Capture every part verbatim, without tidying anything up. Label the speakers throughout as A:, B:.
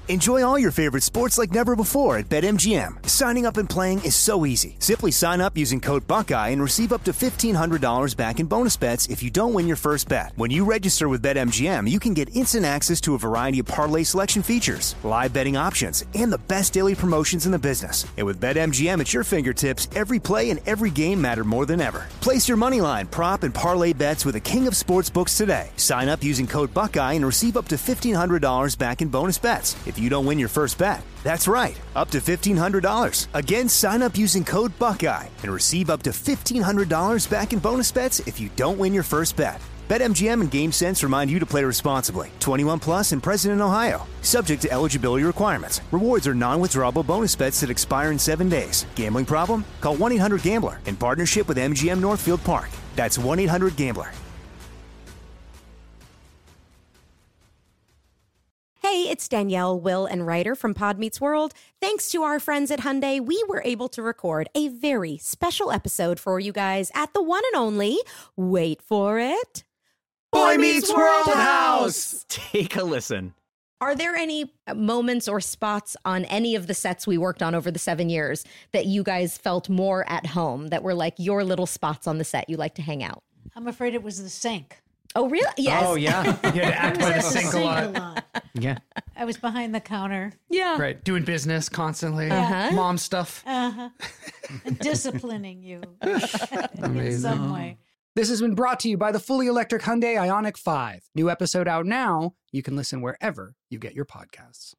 A: Enjoy all your favorite sports like never before at BetMGM. Signing up and playing is so easy. Simply sign up using code Buckeye and receive up to fifteen hundred dollars back in bonus bets if you don't win your first bet. When you register with BetMGM, you can get instant access to a variety of parlay selection features, live betting options, and the best daily promotions in the business. And with BetMGM at your fingertips, every play and every game matter more than ever. Place your moneyline, prop, and parlay bets with the king of sportsbooks today. Sign up using code Buckeye and receive up to fifteen hundred dollars back in bonus bets if you don't win your first bet. That's right, up to fifteen hundred dollars. Again, sign up using code Buckeye and receive up to fifteen hundred dollars back in bonus bets if you don't win your first bet. BetMGM and GameSense remind you to play responsibly. twenty-one plus and present in Ohio. Subject to eligibility requirements. Rewards are non-withdrawable bonus bets that expire in seven days. Gambling problem? Call one eight hundred gambler in partnership with M G M Northfield Park. That's one eight hundred gambler.
B: Hey, it's Danielle, Will, and Ryder from Pod Meets World. Thanks to our friends at Hyundai, we were able to record a very special episode for you guys at the one and only, wait for it,
C: Boy Meets World House!
D: Take a listen.
B: Are there any moments or spots on any of the sets we worked on over the seven years that you guys felt more at home, that were like your little spots on the set you like to hang out?
E: I'm afraid it was the sink.
B: Oh, really? Yes.
C: Oh, yeah. You had to act by the sink a lot.
E: a lot.
C: Yeah.
E: I was behind the counter.
B: Yeah.
C: Right. Doing business constantly.
B: Uh-huh.
C: Mom stuff.
E: Uh-huh. And disciplining you in
C: Amazing.
E: some way.
F: This has been brought to you by the fully electric Hyundai Ioniq five. New episode out now. You can listen wherever you get your podcasts.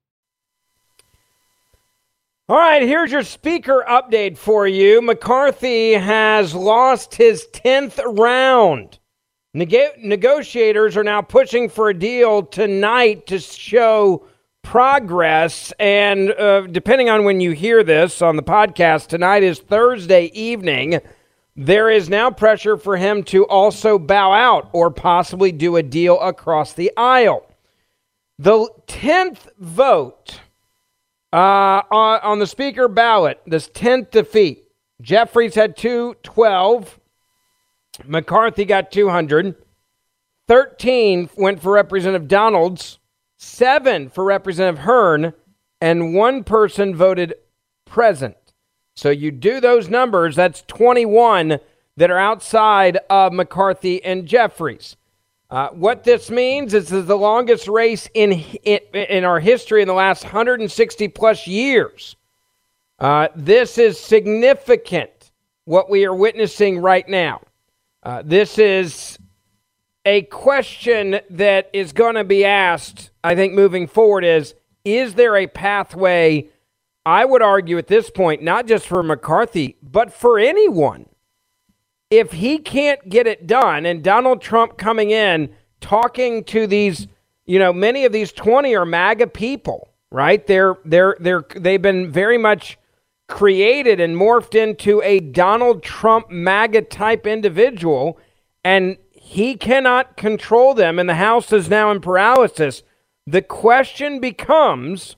G: All right, here's your speaker update for you. McCarthy has lost his tenth round. Neg- negotiators are now pushing for a deal tonight to show progress. And uh, depending on when you hear this on the podcast, tonight is Thursday evening. There is now pressure for him to also bow out or possibly do a deal across the aisle. The tenth vote uh, on, on the speaker ballot, this tenth defeat, Jeffries had two twelve. McCarthy got two hundred. thirteen went for Representative Donalds. Seven for Representative Hearn. And one person voted present. So you do those numbers, that's twenty-one that are outside of McCarthy and Jeffries. Uh, what this means is this is the longest race in, in, in our history in the last one hundred sixty plus years. Uh, this is significant, what we are witnessing right now. Uh, this is a question that is going to be asked, I think, moving forward is, is there a pathway, I would argue at this point, not just for McCarthy, but for anyone? If he can't get it done, and Donald Trump coming in, talking to these, you know, many of these twenty are MAGA people, right? They're, they're, they're, they've been very much created and morphed into a Donald Trump MAGA type individual, and he cannot control them, and the House is now in paralysis. The question becomes,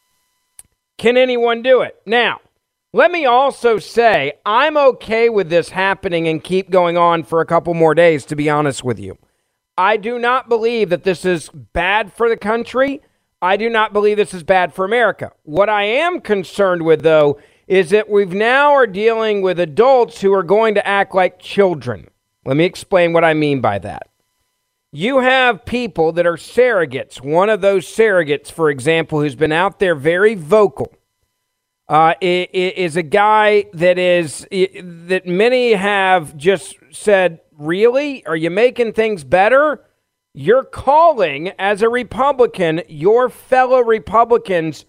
G: can anyone do it? Now, let me also say, I'm okay with this happening and keep going on for a couple more days, to be honest with you. I do not believe that this is bad for the country. I do not believe this is bad for America. What I am concerned with, though, is that we've now are dealing with adults who are going to act like children. Let me explain what I mean by that. You have people that are surrogates. One of those surrogates, for example, who's been out there very vocal, uh, is a guy that is that many have just said, really? Are you making things better? You're calling, as a Republican, your fellow Republicans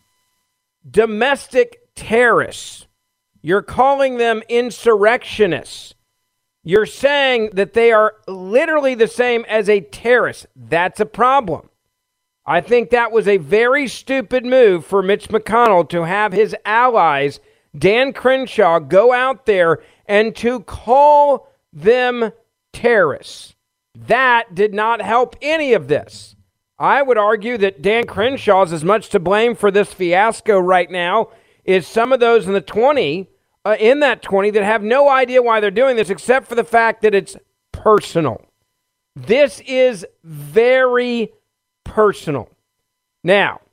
G: domestic terrorists. You're calling them insurrectionists. You're saying that they are literally the same as a terrorist. That's a problem. I think that was a very stupid move for Mitch McConnell to have his allies, Dan Crenshaw, go out there and to call them terrorists. That did not help any of this. I would argue that Dan Crenshaw is as much to blame for this fiasco right now as some of those in the twenty, uh, in that twenty that have no idea why they're doing this except for the fact that it's personal. This is very personal. Now,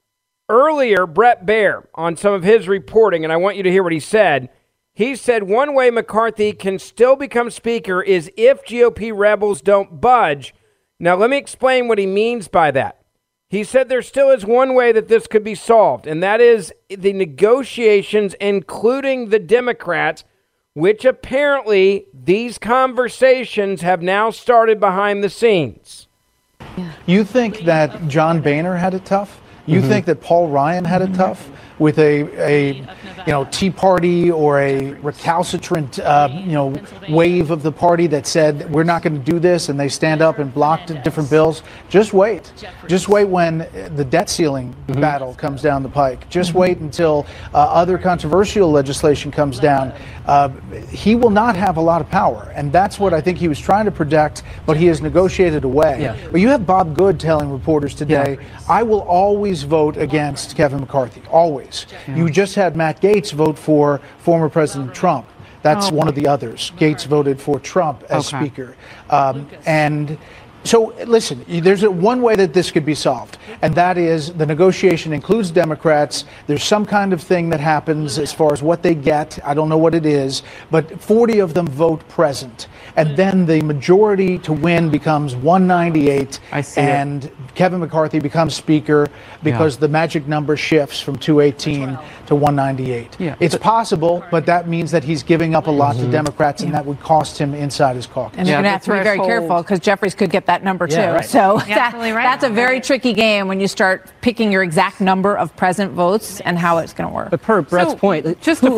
G: Earlier, Brett Baer, on some of his reporting, and I want you to hear what he said, he said one way McCarthy can still become Speaker is if G O P rebels don't budge. Now, let me explain what he means by that. He said there still is one way that this could be solved, and that is the negotiations, including the Democrats, which apparently these conversations have now started behind the scenes.
D: You think that John Boehner had it tough? You mm-hmm. think that Paul Ryan had it tough with a, a you know, Tea Party or a recalcitrant, uh, you know, wave of the party that said, we're not going to do this, and they stand up and block different bills? Just wait. Just wait when the debt ceiling mm-hmm. battle comes down the pike. Just mm-hmm. wait until uh, other controversial legislation comes down. Uh, he will not have a lot of power, and that's what I think he was trying to protect, but he has negotiated away. Yeah. But you have Bob Good telling reporters today, yeah. I will always vote against Kevin McCarthy, always. Yeah. You just had Matt Gaetz vote for former President Trump. That's oh. one of the others. Gaetz voted for Trump as okay. Speaker. Um, and so, listen, there's a, one way that this could be solved, and that is the negotiation includes Democrats. There's some kind of thing that happens as far as what they get. I don't know what it is, but forty of them vote present. And then the majority to win becomes one ninety-eight, I see and it. Kevin McCarthy becomes Speaker because yeah. the magic number shifts from two eighteen to one ninety-eight. Yeah. It's possible, but that means that he's giving up a lot mm-hmm. to Democrats, and yeah. that would cost him inside his caucus.
H: And yeah, you're going to have to be very careful because Jeffries could get that number too. Yeah, right. So that, right. that's a very tricky game when you start picking your exact number of present votes and how it's going to work.
I: But per Brett's so, point, just to-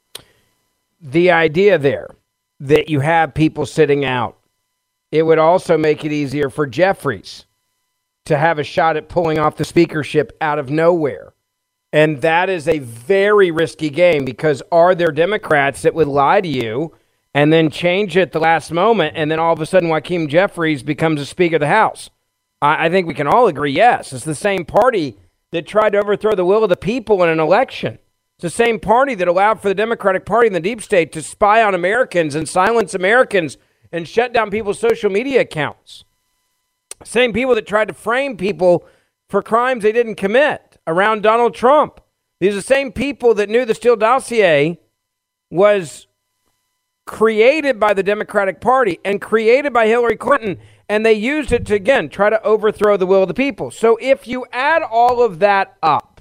G: the idea there that you have people sitting out, it would also make it easier for Jeffries to have a shot at pulling off the speakership out of nowhere. And that is a very risky game because are there Democrats that would lie to you and then change it at the last moment, and then all of a sudden Joaquin Jeffries becomes a Speaker of the House? I, I think we can all agree, yes. It's the same party that tried to overthrow the will of the people in an election. It's the same party that allowed for the Democratic Party and the deep state to spy on Americans and silence Americans and shut down people's social media accounts. Same people that tried to frame people for crimes they didn't commit around Donald Trump. These are the same people that knew the Steele dossier was created by the Democratic Party and created by Hillary Clinton, and they used it to, again, try to overthrow the will of the people. So if you add all of that up,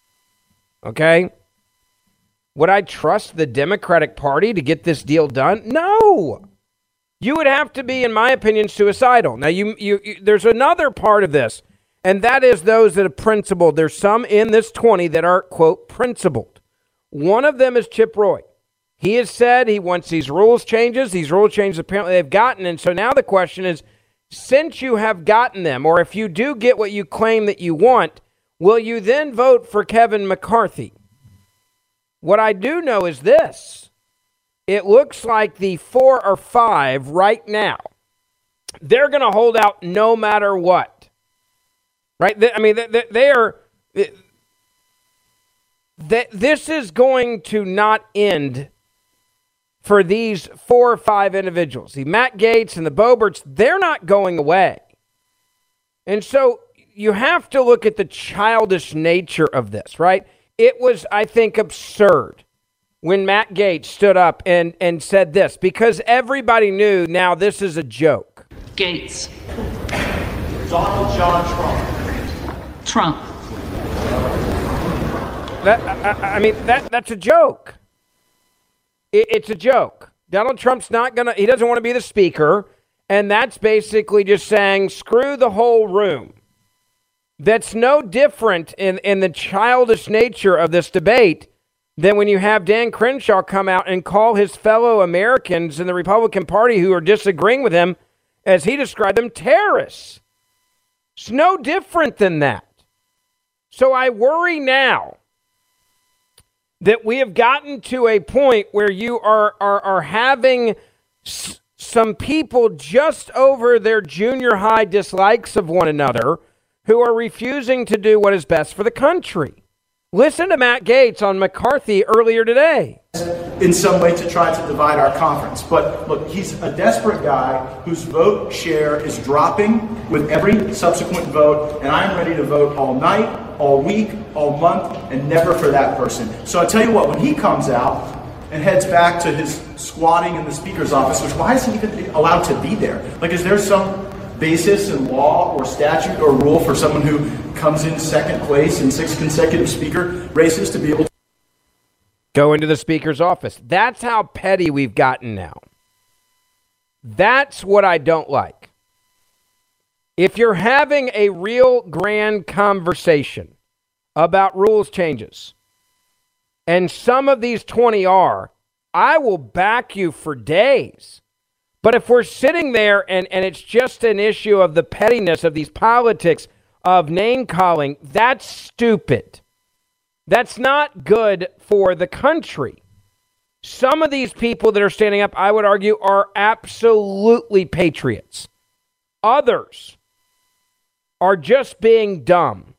G: okay, would I trust the Democratic Party to get this deal done? No. You would have to be, in my opinion, suicidal. Now, you, you, you there's another part of this, and that is those that are principled. There's some in this twenty that are, quote, principled. One of them is Chip Roy. He has said he wants these rules changes. These rule changes apparently they've gotten. And so now the question is, since you have gotten them, or if you do get what you claim that you want, will you then vote for Kevin McCarthy? What I do know is this. It looks like the four or five right now, they're going to hold out no matter what. Right? They, I mean, they, they are... They, this is going to not end for these four or five individuals. The Matt Gaetz and the Boeberts, they're not going away. And so you have to look at the childish nature of this, right? It was, I think, absurd when Matt Gaetz stood up and, and said this, because everybody knew now this is a joke.
J: Gaetz.
K: Donald John Trump.
J: Trump.
G: That, I, I mean, that that's a joke. It, it's a joke. Donald Trump's not going to, he doesn't want to be the speaker, and that's basically just saying, screw the whole room. That's no different in, in the childish nature of this debate than when you have Dan Crenshaw come out and call his fellow Americans in the Republican Party who are disagreeing with him, as he described them, terrorists. It's no different than that. So I worry now that we have gotten to a point where you are, are, are having s- some people just over their junior high dislikes of one another who are refusing to do what is best for the country. Listen to Matt Gaetz on McCarthy earlier today.
J: In some way to try to divide our conference. But look, he's a desperate guy whose vote share is dropping with every subsequent vote, and I'm ready to vote all night, all week, all month, and never for that person. So I tell you what, when he comes out and heads back to his squatting in the speaker's office, which why is he even allowed to be there? Like, is there some basis in law or statute or rule for someone who comes in second place in six consecutive speaker races to be able to
G: go into the speaker's office? That's how petty we've gotten now. That's what I don't like. If you're having a real grand conversation about rules changes, and some of these twenty are, I will back you for days. But if we're sitting there and, and it's just an issue of the pettiness of these politics, of name calling, that's stupid. That's not good for the country. Some of these people that are standing up, I would argue, are absolutely patriots. Others are just being dumb.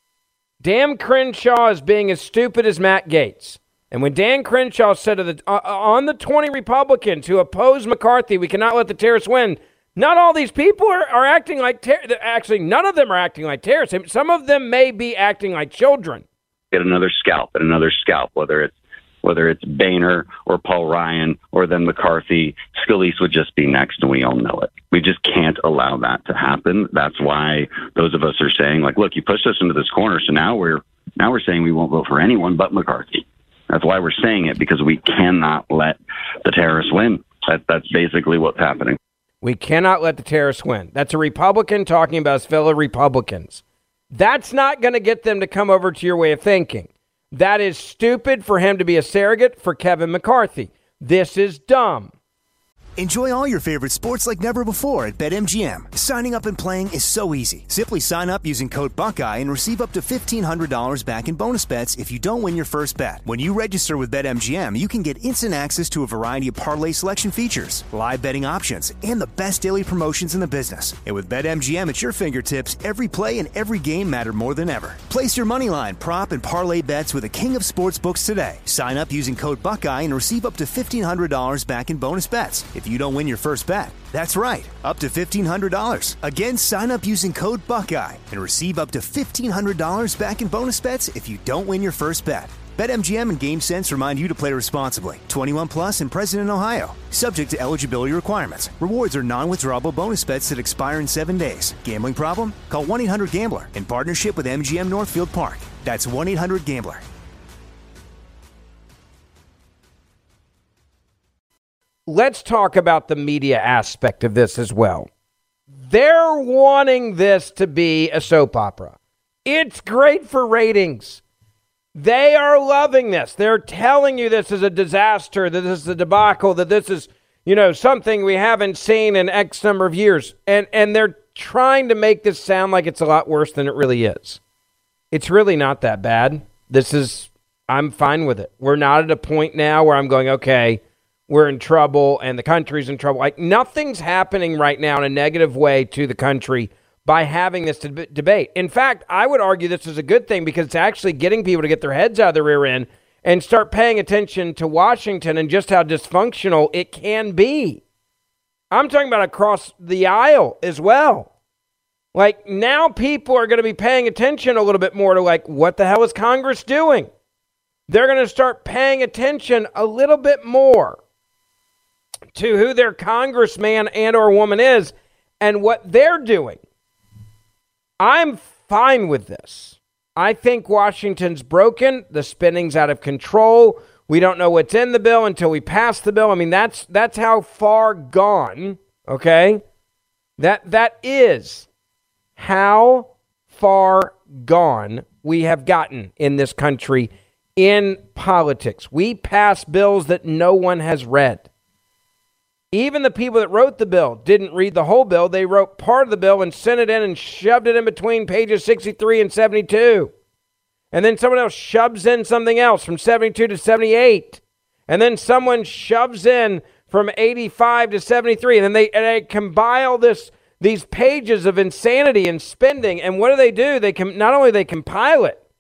G: Dan Crenshaw is being as stupid as Matt Gaetz. And when Dan Crenshaw said to the, uh, on the twenty Republicans who oppose McCarthy, we cannot let the terrorists win, not all these people are, are acting like terrorists. Actually, none of them are acting like terrorists. Some of them may be acting like children.
L: Get another scalp and another scalp, whether it's whether it's Boehner or Paul Ryan or then McCarthy. Scalise would just be next, and we all know it. We just can't allow that to happen. That's why those of us are saying, like, look, you pushed us into this corner, so now we're now we're saying we won't vote for anyone but McCarthy. That's why we're saying it, because we cannot let the terrorists win. That, that's basically what's happening.
G: We cannot let the terrorists win. That's a Republican talking about his fellow Republicans. That's not going to get them to come over to your way of thinking. That is stupid for him to be a surrogate for Kevin McCarthy. This is dumb.
A: Enjoy all your favorite sports like never before at BetMGM. Signing up and playing is so easy. Simply sign up using code Buckeye and receive up to fifteen hundred dollars back in bonus bets if you don't win your first bet. When you register with BetMGM, you can get instant access to a variety of parlay selection features, live betting options, and the best daily promotions in the business. And with BetMGM at your fingertips, every play and every game matter more than ever. Place your moneyline, prop, and parlay bets with the king of sportsbooks today. Sign up using code Buckeye and receive up to fifteen hundred dollars back in bonus bets if you don't win your first bet. That's right, up to fifteen hundred dollars. Again, sign up using code Buckeye and receive up to fifteen hundred dollars back in bonus bets if you don't win your first bet. BetMGM and GameSense remind you to play responsibly. twenty-one plus and present in Ohio. Subject to eligibility requirements. Rewards are non-withdrawable bonus bets that expire in seven days. Gambling problem? Call one eight hundred gambler in partnership with M G M Northfield Park. That's one eight hundred gambler.
G: Let's talk about the media aspect of this as well. They're wanting this to be a soap opera. It's great for ratings. They are loving this. They're telling you this is a disaster, that this is a debacle, that this is, you know, something we haven't seen in X number of years. And and they're trying to make this sound like it's a lot worse than it really is. It's really not that bad. This is, I'm fine with it. We're not at a point now where I'm going, okay, we're in trouble and the country's in trouble. Like, nothing's happening right now in a negative way to the country by having this deb- debate. In fact, I would argue this is a good thing because it's actually getting people to get their heads out of the rear end and start paying attention to Washington and just how dysfunctional it can be. I'm talking about across the aisle as well. Like, now people are going to be paying attention a little bit more to, like, what the hell is Congress doing? They're going to start paying attention a little bit more to who their congressman and or woman is and what they're doing. I'm fine with this. I think Washington's broken. The spending's out of control. We don't know what's in the bill until we pass the bill. I mean, that's that's how far gone, okay? That that is how far gone we have gotten in this country in politics. We pass bills that no one has read. Even the people that wrote the bill didn't read the whole bill. They wrote part of the bill and sent it in and shoved it in between pages sixty-three and seventy-two. And then someone else shoves in something else from seventy-two to seventy-eight. And then someone shoves in from eighty-five to seventy-three. And then they, and they compile this, these pages of insanity and spending. And what do they do? They com- not only they compile it,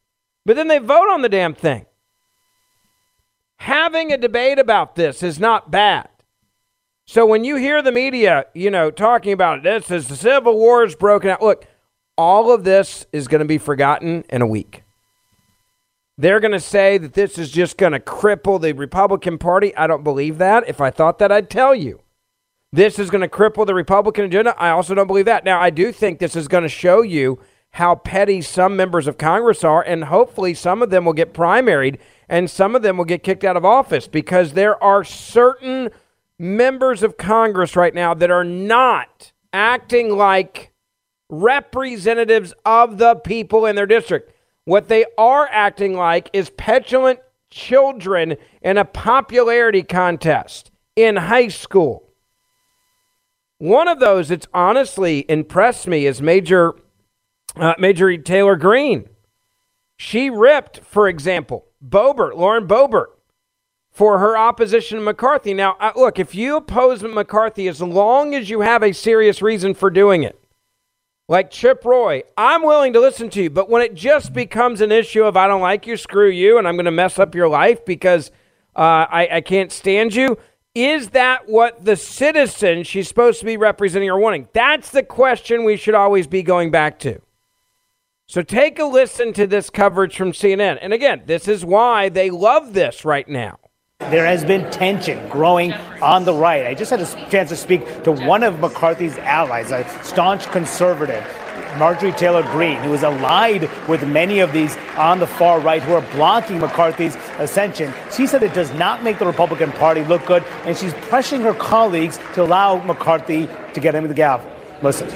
G: But then they vote on the damn thing. Having a debate about this is not bad. So when you hear the media, you know, talking about this as the Civil War is broken out, look, all of this is going to be forgotten in a week. They're going to say that this is just going to cripple the Republican Party. I don't believe that. If I thought that, I'd tell you. This is going to cripple the Republican agenda. I also don't believe that. Now, I do think this is going to show you how petty some members of Congress are, and hopefully some of them will get primaried and some of them will get kicked out of office, because there are certain members of Congress right now that are not acting like representatives of the people in their district. What they are acting like is petulant children in a popularity contest in high school. One of those that's honestly impressed me is Major uh, Major Taylor Greene. She ripped, for example, Boebert, Lauren Boebert, for her opposition to McCarthy. Now, uh, look, if you oppose McCarthy, as long as you have a serious reason for doing it, like Chip Roy, I'm willing to listen to you. But when it just becomes an issue of I don't like you, screw you, and I'm going to mess up your life because uh, I, I can't stand you, is that what the citizen she's supposed to be representing are wanting? That's the question we should always be going back to. So take a listen to this coverage from C N N. And again, this is why they love this right now.
M: There has been tension growing on the right. I just had a chance to speak to one of McCarthy's allies, a staunch conservative, Marjorie Taylor Greene, who is allied with many of these on the far right who are blocking McCarthy's ascension. She said it does not make the Republican Party look good, and she's pressuring her colleagues to allow McCarthy to get him the gavel. Listen.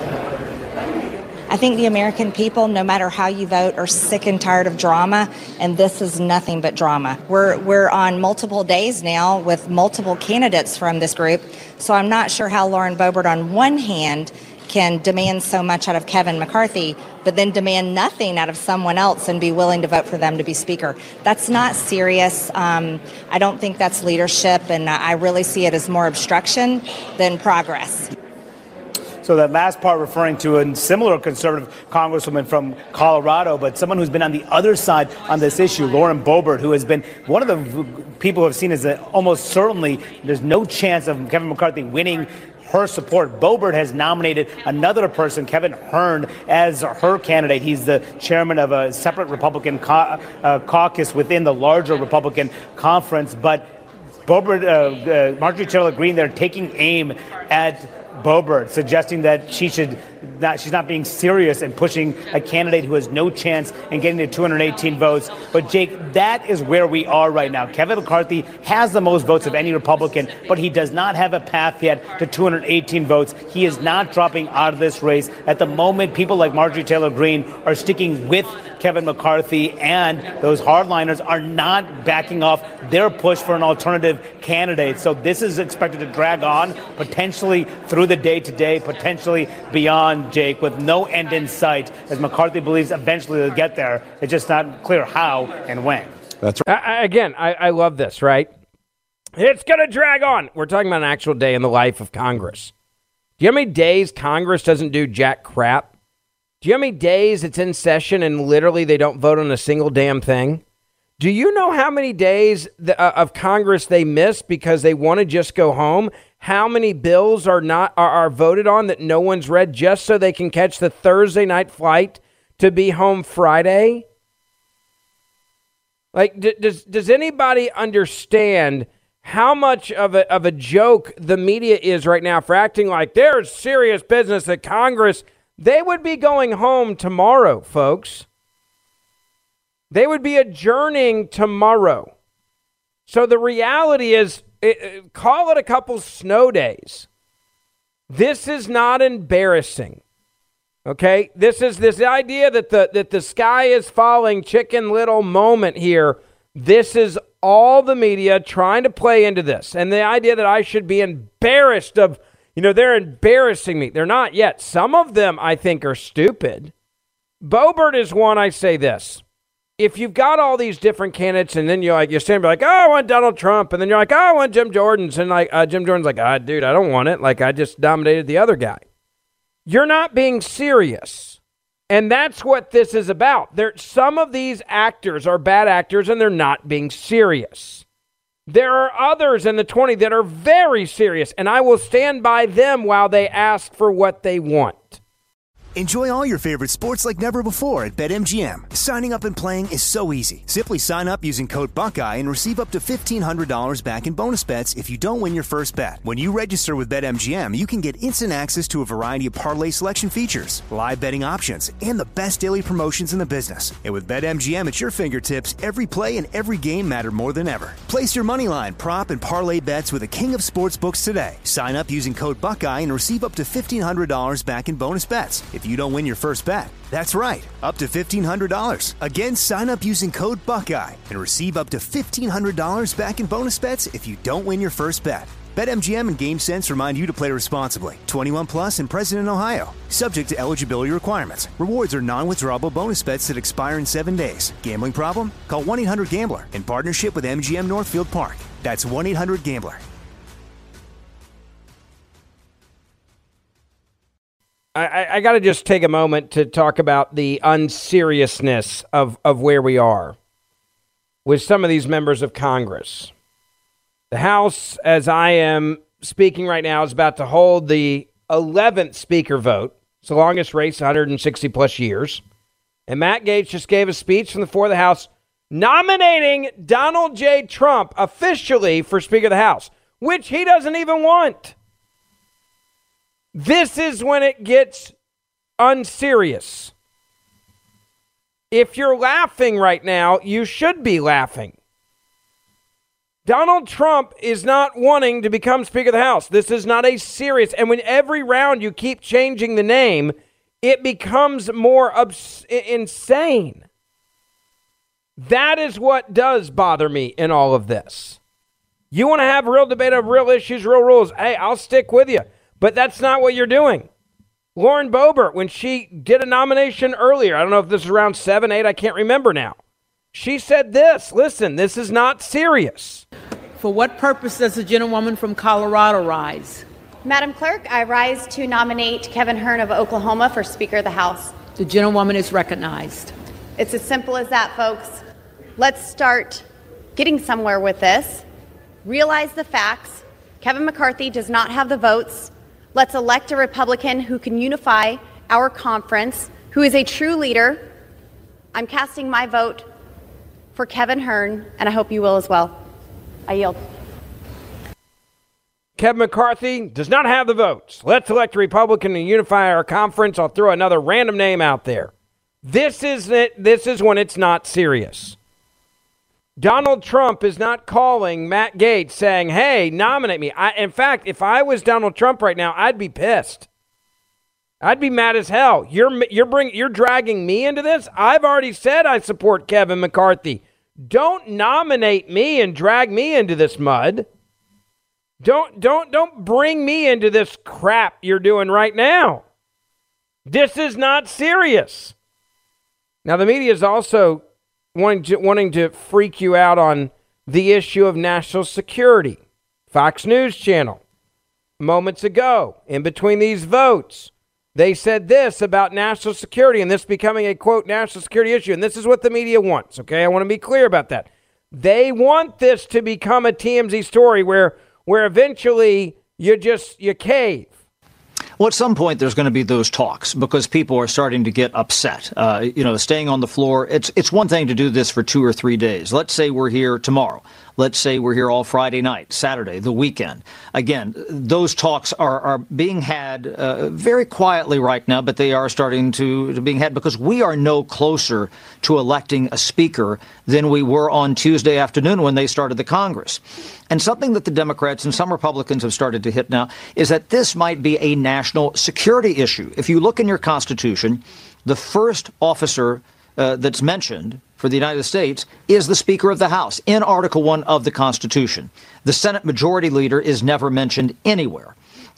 N: I think the American people, no matter how you vote, are sick and tired of drama, and this is nothing but drama. We're we're on multiple days now with multiple candidates from this group, so I'm not sure how Lauren Boebert, on one hand, can demand so much out of Kevin McCarthy, but then demand nothing out of someone else and be willing to vote for them to be Speaker. That's not serious. Um, I don't think that's leadership, and I really see it as more obstruction than progress.
M: So that last part referring to a similar conservative congresswoman from Colorado, but someone who's been on the other side on this issue, Lauren Boebert, who has been one of the people who have seen as a, almost certainly there's no chance of Kevin McCarthy winning her support. Boebert has nominated another person, Kevin Hern, as her candidate. He's the chairman of a separate Republican ca- uh, caucus within the larger Republican conference. But Boebert, uh, uh, Marjorie Taylor Greene, they're taking aim at Boebert, suggesting that she should not, she's not being serious and pushing a candidate who has no chance in getting to two hundred eighteen votes. But Jake, that is where we are right now. Kevin McCarthy has the most votes of any Republican, but he does not have a path yet to two hundred eighteen votes. He is not dropping out of this race. At the moment, people like Marjorie Taylor Greene are sticking with Kevin McCarthy, and those hardliners are not backing off their push for an alternative candidate. So this is expected to drag on, potentially through the day today, potentially beyond, Jake, with no end in sight, as McCarthy believes eventually they'll get there. It's just not clear how and when.
G: That's right. I, again, I, I love this, right? It's going to drag on. We're talking about an actual day in the life of Congress. Do you know how many days Congress doesn't do jack crap? Do you know how many days it's in session and literally they don't vote on a single damn thing? Do you know how many days the, uh, of Congress they miss because they want to just go home? How many bills are not are, are voted on that no one's read just so they can catch the Thursday night flight to be home Friday? Like, d- does does anybody understand how much of a of a joke the media is right now for acting like there's serious business at Congress? They would be going home tomorrow, folks. They would be adjourning tomorrow. So the reality is, it, call it a couple snow days. This is not embarrassing. Okay? This is this idea that the that the sky is falling, Chicken Little moment here. This is all the media trying to play into this. And the idea that I should be embarrassed of, you know, they're embarrassing me. They're not yet. Some of them, I think, are stupid. Boebert is one. I say this. If you've got all these different candidates and then you're like, you're standing like, oh, I want Donald Trump. And then you're like, oh, I want Jim Jordan's. And like, uh, Jim Jordan's like, ah, dude, I don't want it. Like, I just dominated the other guy. You're not being serious. And that's what this is about. There, some of these actors are bad actors and they're not being serious. There are others in the twenty that are very serious, and I will stand by them while they ask for what they want.
A: Enjoy all your favorite sports like never before at BetMGM. Signing up and playing is so easy. Simply sign up using code Buckeye and receive up to fifteen hundred dollars back in bonus bets if you don't win your first bet. When you register with BetMGM, you can get instant access to a variety of parlay selection features, live betting options, and the best daily promotions in the business. And with BetMGM at your fingertips, every play and every game matter more than ever. Place your moneyline, prop, and parlay bets with the king of sportsbooks today. Sign up using code Buckeye and receive up to fifteen hundred dollars back in bonus bets if you don't win your first bet. That's right, up to fifteen hundred dollars. Again, sign up using code Buckeye and receive up to fifteen hundred dollars back in bonus bets if you don't win your first bet. BetMGM and GameSense remind you to play responsibly. twenty-one plus and present in Ohio. Subject to eligibility requirements. Rewards are non-withdrawable bonus bets that expire in seven days. Gambling problem? Call one eight hundred gambler in partnership with M G M Northfield Park. That's one eight hundred gambler.
G: I, I got to just take a moment to talk about the unseriousness of, of where we are with some of these members of Congress. The House, as I am speaking right now, is about to hold the eleventh speaker vote. It's the longest race, one hundred sixty plus years. And Matt Gaetz just gave a speech from the floor of the House nominating Donald J. Trump officially for Speaker of the House, which he doesn't even want. This is when it gets unserious. If you're laughing right now, you should be laughing. Donald Trump is not wanting to become Speaker of the House. This is not a serious, and when every round you keep changing the name, it becomes more obs- insane. That is what does bother me in all of this. You want to have real debate of real issues, real rules. Hey, I'll stick with you. But that's not what you're doing. Lauren Boebert, when she did a nomination earlier, I don't know if this is around seven, eight, I can't remember now. She said this, listen, this is not serious.
O: For what purpose does the gentlewoman from Colorado rise?
P: Madam Clerk, I rise to nominate Kevin Hern of Oklahoma for Speaker of the House.
O: The gentlewoman is recognized.
P: It's as simple as that, folks. Let's start getting somewhere with this. Realize the facts. Kevin McCarthy does not have the votes. Let's elect a Republican who can unify our conference, who is a true leader. I'm casting my vote for Kevin Hern, and I hope you will as well. I yield.
G: Kevin McCarthy does not have the votes. Let's elect a Republican to unify our conference. I'll throw another random name out there. This is it. This is when it's not serious. Donald Trump is not calling Matt Gaetz saying, hey, nominate me. I, in fact, if I was Donald Trump right now, I'd be pissed. I'd be mad as hell. You're you're bring, you're dragging me into this? I've already said I support Kevin McCarthy. Don't nominate me and drag me into this mud. Don't don't don't bring me into this crap you're doing right now. This is not serious. Now, the media is also wanting to, wanting to freak you out on the issue of national security. Fox News Channel, moments ago, in between these votes, they said this about national security and this becoming a, quote, national security issue. And this is what the media wants, okay? I want to be clear about that. They want this to become a T M Z story where, where eventually you just, you cave.
Q: Well, at some point, there's going to be those talks because people are starting to get upset. Uh, you know, staying on the floor. It's it's one thing to do this for two or three days. Let's say we're here tomorrow. Let's say we're here all Friday night, Saturday, the weekend. Again, those talks are, are being had uh, very quietly right now, but they are starting to, to being had because we are no closer to electing a speaker than we were on Tuesday afternoon when they started the Congress. And something that the Democrats and some Republicans have started to hit now is that this might be a national security issue. If you look in your Constitution, the first officer uh, that's mentioned for the United States is the Speaker of the House in Article one of the Constitution. The Senate Majority Leader is never mentioned anywhere.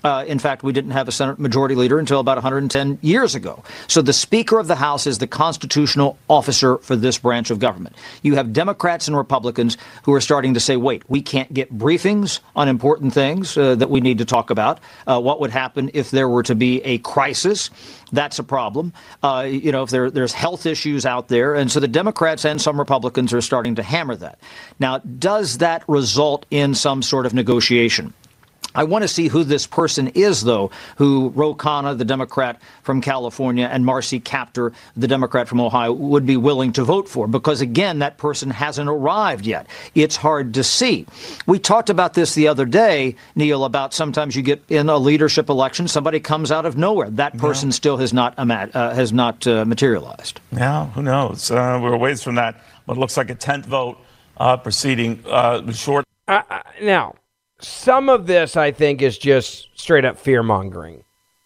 Q: Uh, in fact, we didn't have a Senate Majority Leader until about one hundred ten years ago. So the Speaker of the House is the constitutional officer for this branch of government. You have Democrats and Republicans who are starting to say, wait, we can't get briefings on important things uh, that we need to talk about. Uh, what would happen if there were to be a crisis? That's a problem. Uh, you know, if there, there's health issues out there. And so the Democrats and some Republicans are starting to hammer that. Now, does that result in some sort of negotiation? I want to see who this person is, though, who Ro Khanna, the Democrat from California, and Marcy Kaptur, the Democrat from Ohio, would be willing to vote for, because, again, that person hasn't arrived yet. It's hard to see. We talked about this the other day, Neil, about sometimes you get in a leadership election, somebody comes out of nowhere. That person yeah. still has not uh, has not uh, materialized.
R: Yeah, who knows? Uh, we're a ways from that. What looks like a tenth vote uh, proceeding uh, short.
G: Uh, uh, now. Some of this, I think, is just straight up fear mongering.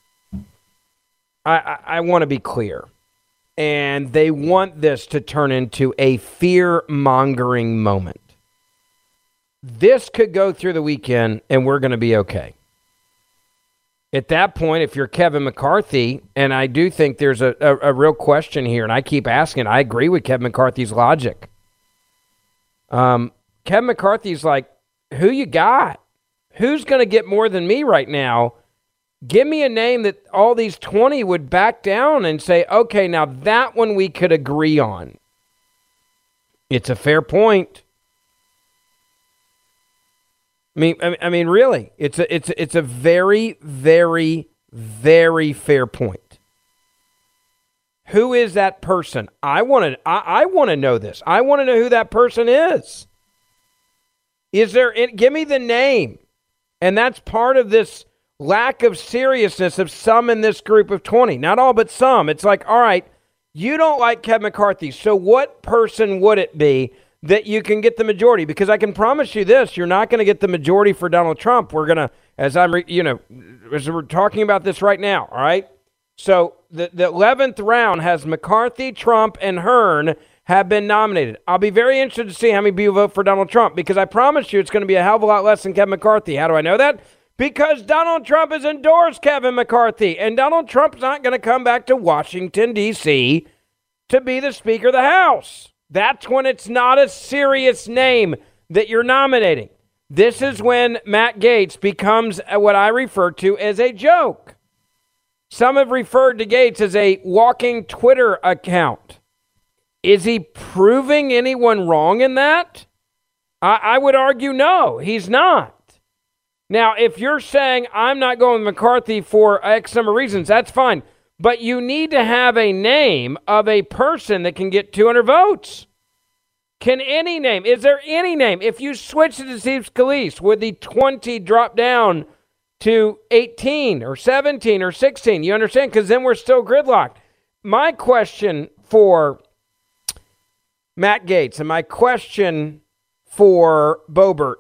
G: I, I, I want to be clear. And they want this to turn into a fear mongering moment. This could go through the weekend and we're going to be okay. At that point, if you're Kevin McCarthy, and I do think there's a, a, a real question here, and I keep asking, I agree with Kevin McCarthy's logic. Um, Kevin McCarthy's like, who you got? Who's going to get more than me right now? Give me a name that all these twenty would back down and say, okay, now that one we could agree on. It's a fair point. I mean, I mean, really, it's a, it's a, it's a very, very, very fair point. Who is that person? I want to, I, I want to know this. I want to know who that person is. Is there, give me the name. And that's part of this lack of seriousness of some in this group of twenty. Not all, but some. It's like, all right, you don't like Kevin McCarthy. So what person would it be that you can get the majority? Because I can promise you this, you're not going to get the majority for Donald Trump. We're going to, as I'm, re, you know, as we're talking about this right now, all right? So the, the eleventh round has McCarthy, Trump, and Hearn have been nominated. I'll be very interested to see how many people vote for Donald Trump, because I promise you it's going to be a hell of a lot less than Kevin McCarthy. How do I know that? Because Donald Trump has endorsed Kevin McCarthy, and Donald Trump's not going to come back to Washington, D C to be the Speaker of the House. That's when it's not a serious name that you're nominating. This is when Matt Gaetz becomes what I refer to as a joke. Some have referred to Gaetz as a walking Twitter account. Is he proving anyone wrong in that? I, I would argue no, he's not. Now, if you're saying I'm not going with McCarthy for X number of reasons, that's fine. But you need to have a name of a person that can get two hundred votes. Can any name, is there any name? If you switch to Steve Scalise, would the twenty drop down to eighteen or seventeen or sixteen? You understand? Because then we're still gridlocked. My question for Matt Gaetz and my question for Boebert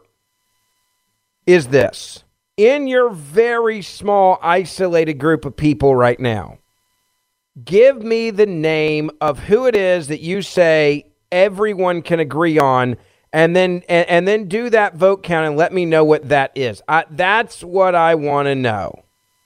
G: is this. In your very small, isolated group of people right now, give me the name of who it is that you say everyone can agree on, and then and, and then do that vote count and let me know what that is. I, that's what I want to know.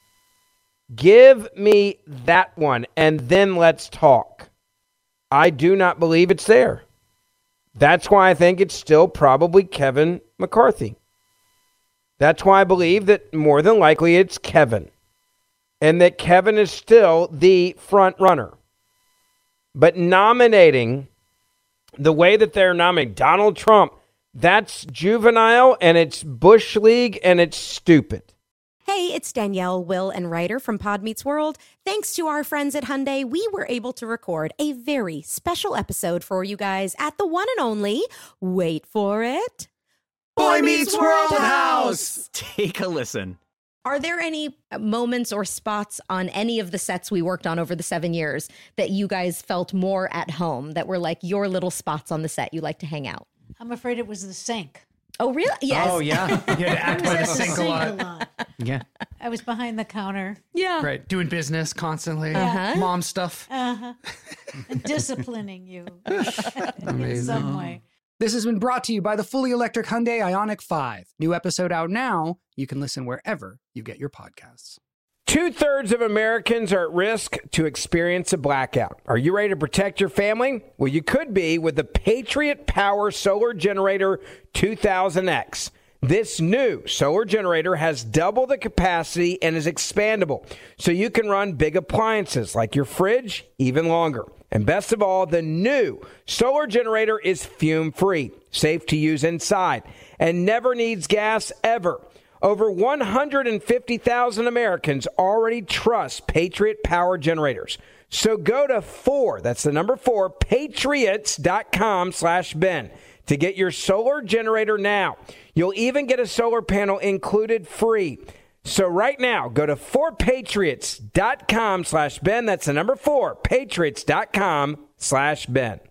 G: Give me that one, and then let's talk. I do not believe it's there. That's why I think it's still probably Kevin McCarthy. That's why I believe that more than likely it's Kevin. And that Kevin is still the front runner. But nominating the way that they're nominating Donald Trump, that's juvenile and it's Bush League and it's stupid.
B: Hey, it's Danielle, Will, and Ryder from Pod Meets World. Thanks to our friends at Hyundai, we were able to record a very special episode for you guys at the one and only, wait for it,
S: Boy Meets World House. Take a listen.
B: Are there any moments or spots on any of the sets we worked on over the seven years that you guys felt more at home, that were like your little spots on the set you like to hang out?
E: I'm afraid it was the sink.
B: Oh, really? Yes.
C: Oh, yeah. You had to act by the sink a lot.
E: a lot.
C: Yeah.
E: I was behind the counter.
B: Yeah.
C: Right. Doing business constantly.
E: Uh-huh.
C: Mom stuff.
E: Uh-huh. And disciplining you in
C: Amazing.
E: some way.
F: This has been brought to you by the fully electric Hyundai Ioniq five. New episode out now. You can listen wherever you get your podcasts.
G: Two-thirds of Americans are at risk to experience a blackout. Are you ready to protect your family? Well, you could be with the Patriot Power Solar Generator two thousand X. This new solar generator has double the capacity and is expandable, so you can run big appliances like your fridge even longer. And best of all, the new solar generator is fume-free, safe to use inside, and never needs gas ever. Over one hundred fifty thousand Americans already trust Patriot Power Generators. So go to four, that's the number four, patriots.com slash Ben to get your solar generator now. You'll even get a solar panel included free. So right now, go to four patriots.com slash Ben. That's the number four, patriots.com slash Ben.